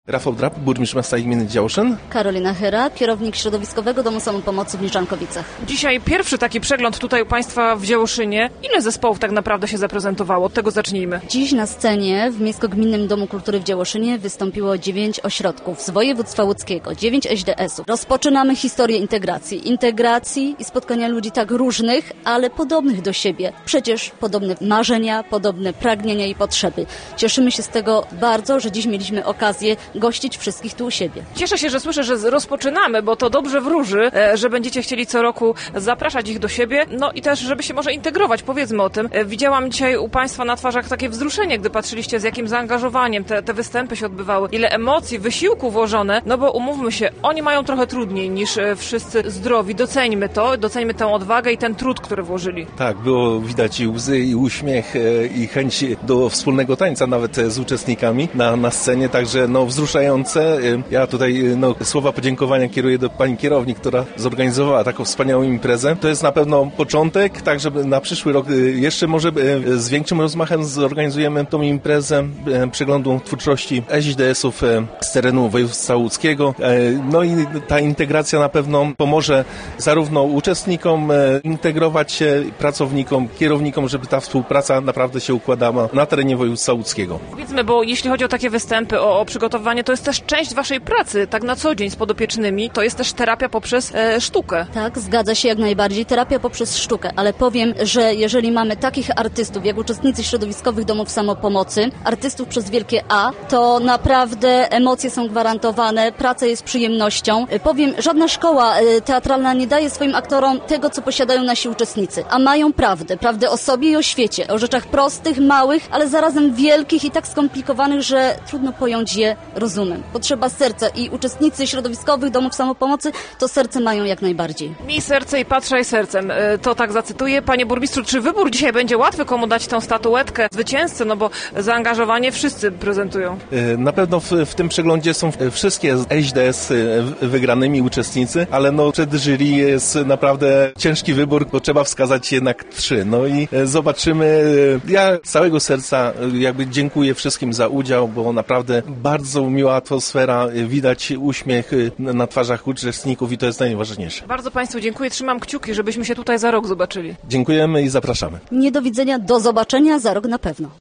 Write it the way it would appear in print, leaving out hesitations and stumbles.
Rafał Drab, burmistrz miasta i gminy Działszyn. Karolina Chyra, kierownik Środowiskowego Domu Samopomocy w Niczanowicach. Dzisiaj pierwszy taki przegląd tutaj u Państwa w Działszynie. Ile zespołów tak naprawdę się zaprezentowało? Od tego zacznijmy. Dziś na scenie w Miejsko-Gminnym Domu Kultury w Działszynie wystąpiło 9 ośrodków z województwa łódzkiego, 9 SDS-ów. Rozpoczynamy historię integracji i spotkania ludzi tak różnych, ale podobnych do siebie. Przecież podobne marzenia, podobne pragnienia i potrzeby. Cieszymy się z tego bardzo, że dziś mieliśmy okazję gościć wszystkich tu u siebie. Cieszę się, że słyszę, że rozpoczynamy, bo to dobrze wróży, że będziecie chcieli co roku zapraszać ich do siebie, no i też, żeby się może integrować, powiedzmy o tym. Widziałam dzisiaj u Państwa na twarzach takie wzruszenie, gdy patrzyliście, z jakim zaangażowaniem te występy się odbywały, ile emocji, wysiłku włożone, no bo umówmy się, oni mają trochę trudniej niż wszyscy zdrowi. Doceńmy to, doceńmy tę odwagę i ten trud, który włożyli. Tak, było widać i łzy, i uśmiech, i chęć do wspólnego tańca nawet z uczestnikami na scenie, także wzruszające. Ja tutaj słowa podziękowania kieruję do pani kierownik, która zorganizowała taką wspaniałą imprezę. To jest na pewno początek, tak żeby na przyszły rok jeszcze może z większym rozmachem zorganizujemy tą imprezę przeglądu twórczości SDS-ów z terenu województwa łódzkiego. No i ta integracja na pewno pomoże zarówno uczestnikom integrować się, pracownikom, kierownikom, żeby ta współpraca naprawdę się układała na terenie województwa łódzkiego. Powiedzmy, bo jeśli chodzi o takie występy, o przygotowanie, to jest też część waszej pracy, tak na co dzień z podopiecznymi. To jest też terapia poprzez sztukę. Tak, zgadza się jak najbardziej. Terapia poprzez sztukę, ale powiem, że jeżeli mamy takich artystów, jak uczestnicy środowiskowych domów samopomocy, artystów przez wielkie A, to naprawdę emocje są gwarantowane, praca jest przyjemnością. Powiem, żadna szkoła teatralna nie daje swoim aktorom tego, co posiadają nasi uczestnicy, a mają prawdę o sobie i o świecie, o rzeczach prostych, małych, ale zarazem wielkich i tak skomplikowanych, że trudno pojąć je rozumem. Potrzeba serca i uczestnicy środowiskowych domów samopomocy to serce mają jak najbardziej. Miej serce i patrzaj sercem. To tak zacytuję. Panie burmistrzu, czy wybór dzisiaj będzie łatwy, komu dać tą statuetkę zwycięzcy? No bo zaangażowanie wszyscy prezentują. Na pewno w tym przeglądzie są wszystkie SDS wygranymi uczestnicy, ale przed jury jest naprawdę ciężki wybór, bo trzeba wskazać jednak 3. No i zobaczymy. Ja z całego serca dziękuję wszystkim za udział, bo naprawdę bardzo miła atmosfera, widać uśmiech na twarzach uczestników i to jest najważniejsze. Bardzo Państwu dziękuję, trzymam kciuki, żebyśmy się tutaj za rok zobaczyli. Dziękujemy i zapraszamy. Nie do widzenia, do zobaczenia za rok na pewno.